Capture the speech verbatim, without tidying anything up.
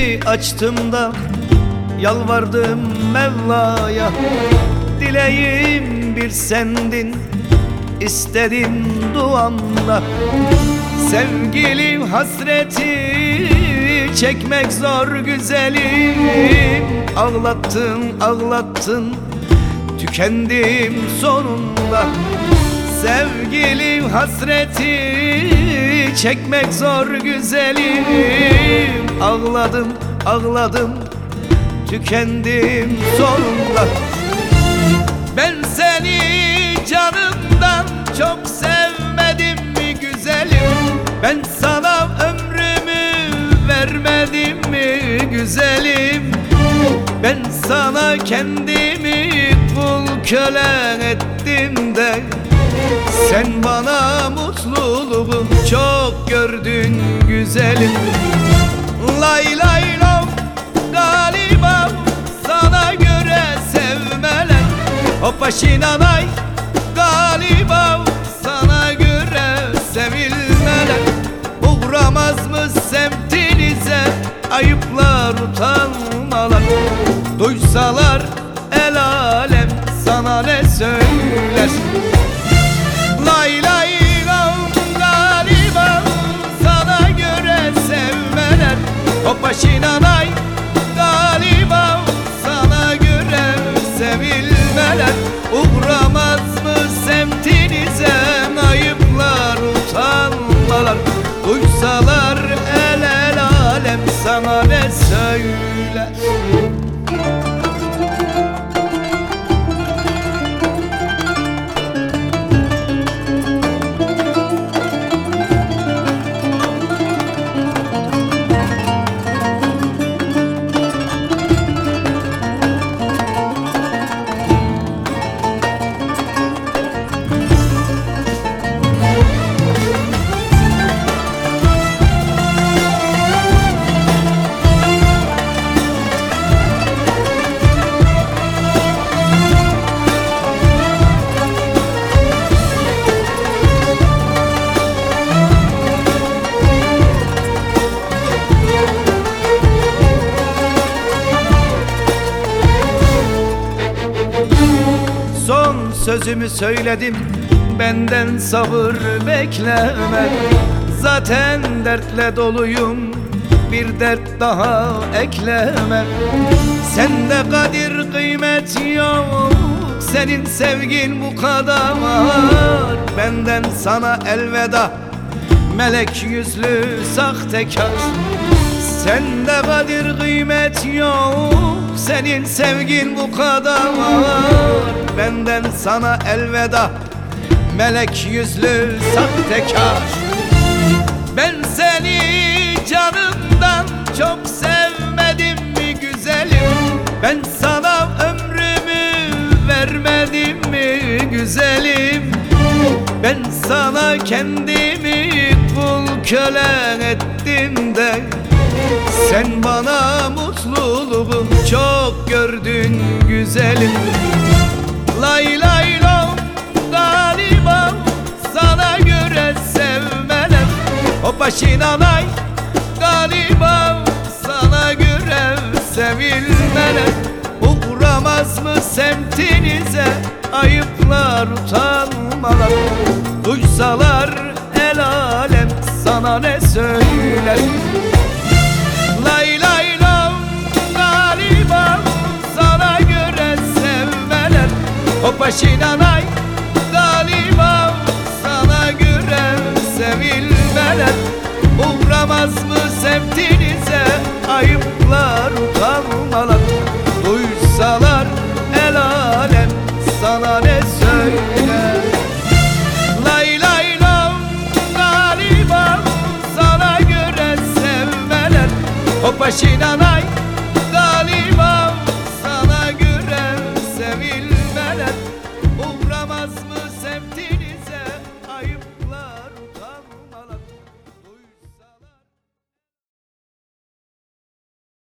açtım da yalvardım Mevla'ya. Dileğim bir sendin, istedim duamda. Sevgilim hasreti çekmek zor güzelim. Ağlattın ağlattın, tükendim sonunda. Sevgilim hasreti çekmek zor güzelim. Ağladım ağladım, tükendim sonunda. Ben seni canımdan çok sevmedim mi güzelim? Ben sana ömrümü vermedim mi güzelim? Ben sana kendimi kul kölen ettim de sen bana mutluluğu çok gördün güzelim. Lay lay lom, galiba sana göre sevmeler. Hoppa şinanay, galiba sana göre sevilmeler. Uğramaz mı semtinize ayıplar utanmalar? Duysalar el alem sana ne söyler? Lay lay lom, galiba sana göre sevmeler. Hoppa şinanay, galiba sana göre sevilmeler. Uğramaz mı semtinize ayıplar utanmalar? Duysalar el el alem sana ne söyler? Son sözümü söyledim, benden sabır bekleme. Zaten dertle doluyum, bir dert daha ekleme. Sende kadir kıymet yok, senin sevgin bu kadar. Benden sana elveda, melek yüzlü sahtekar. Sende kadir kıymet yok, senin sevgin bu kadar. Benden sana elveda, melek yüzlü sahtekar. Ben seni canımdan çok sevmedim mi güzelim? Ben sana ömrümü vermedim mi güzelim? Ben sana kendimi kul kölen ettim de sen bana mutluluğu çok gördün güzelim. Lay lay lom, galiba sana göre sevmeler. Hoppa şinanay, galiba sana göre sevilmeler. Uğramaz mı semtinize ayıplar utanmalar? Duysalar el alem sana ne söyler? Lay lay lom, galiba sana göre sevmeler. Hoppa şinanay, galiba sana göre sevilmeler. Uğramaz mı semtinize ayıplar utanmalar? Duysalar el alem sana ne söyler? Lay lay lom, galiba sana göre sevmeler. Hoppa şinanay,